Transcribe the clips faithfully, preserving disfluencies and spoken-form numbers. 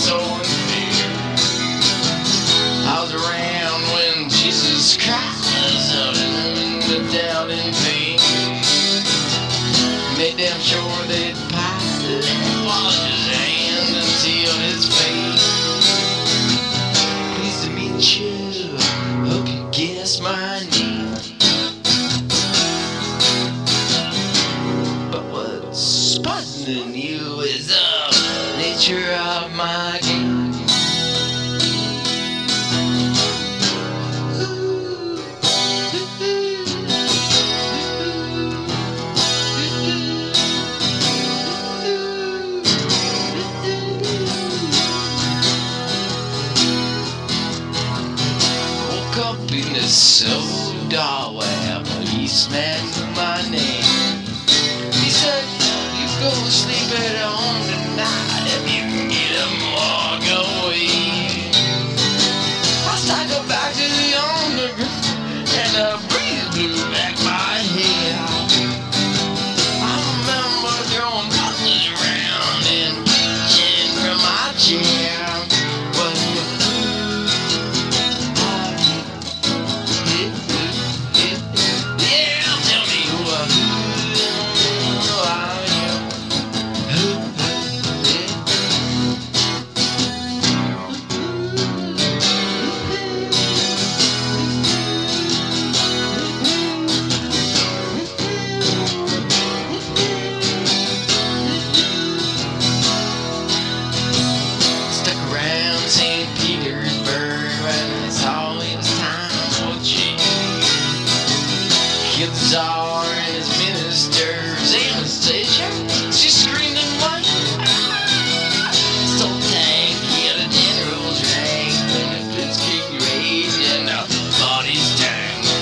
so unfair. I was around when Jesus Christ out in heaven looked down in vain. Made damn sure that Pilate washed his hands and sealed his face. Pleased to meet you, hope you guess my name. But what's puzzling you is the nature of my game. Up in the soda where a policeman knew my name. He said, you go sleep at home tonight if you can get him walk away. I staggered back to the underground and the breeze blew back my head. I remember throwing bottles around and reaching from my chair. Saint Petersburg when it's always time for change. Killed the Tsar and his ministers. Anastasia, she screamed and whined. Stole tank, yeah, the general's rank. And the blitzkrieg raged and the bodies tanked.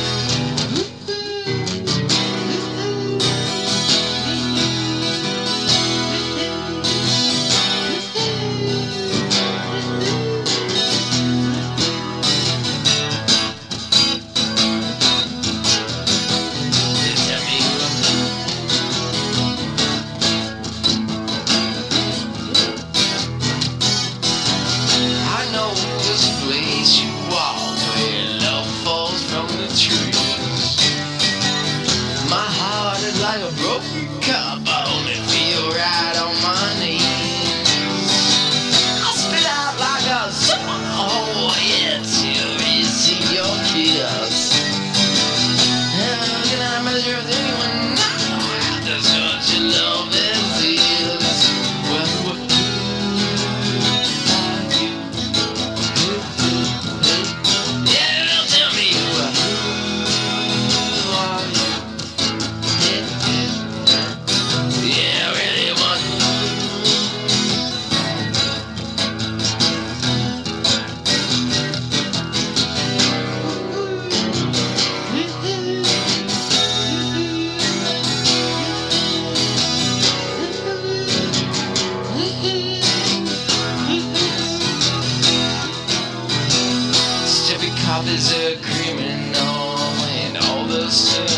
Like a broken cup, I only feel right on my knees. I spit out like a summer hole, yeah, till you see your kiss. How can I measure with anyone now after such a love as this? Well, what do I do? Yeah, tell me who are you? Yeah, really want Stevie Cop is a criminal and all the stuff